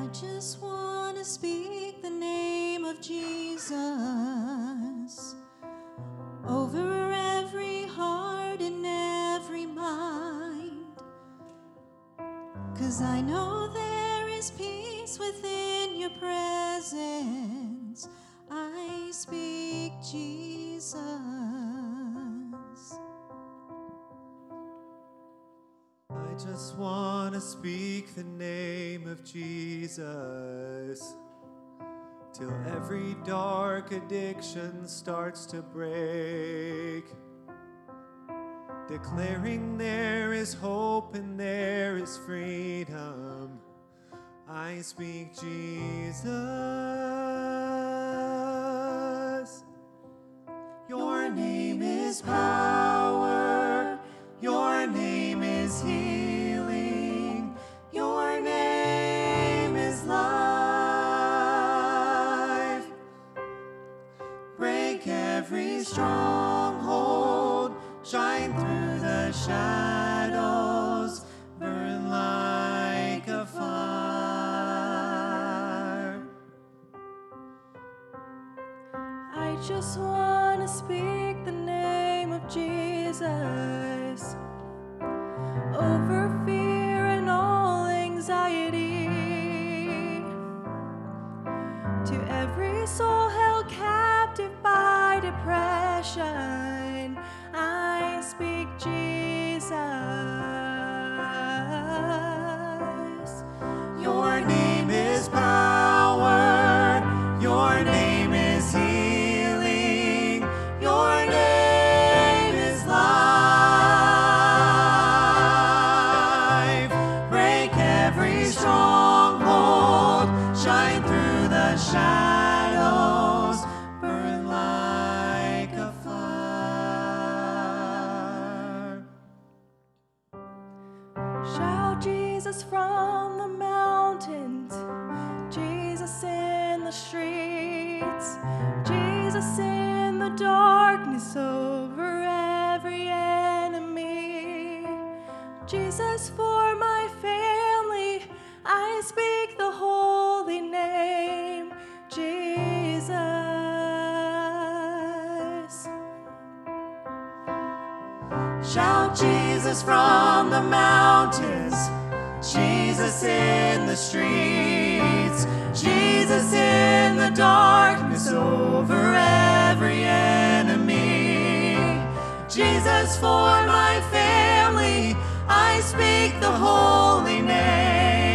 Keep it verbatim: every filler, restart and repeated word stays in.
just want to speak the name of Jesus over every heart and every mind, 'cause I know there is peace within your presence. I speak Jesus. I just want to speak the name of Jesus till every dark addiction starts to break, declaring there is hope and there is freedom. I speak Jesus. Your name is power. Your name is healing. Your name is life. Break every stronghold. Shine through the shadows. Burn like a fire. I just want to speak the name of Jesus over fear and all anxiety, to every soul held captive by depression. I speak Jesus. Your name is power. Your name is healing. Your name is life. Break every stronghold. Shine through the shadows. Burn like a fire. Shout Jesus from the mountains, Jesus in the streets, Jesus in the darkness over every enemy. Jesus for my family, I speak the holy name, Jesus. Shout Jesus from the mountains, Jesus in the streets, Jesus in the darkness over every enemy. Jesus for my family, I speak the holy name.